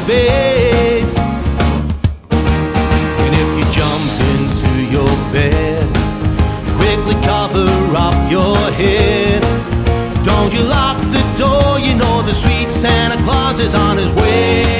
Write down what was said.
space. And if you jump into your bed, quickly cover up your head. Don't you lock the door, you know the sweet Santa Claus is on his way.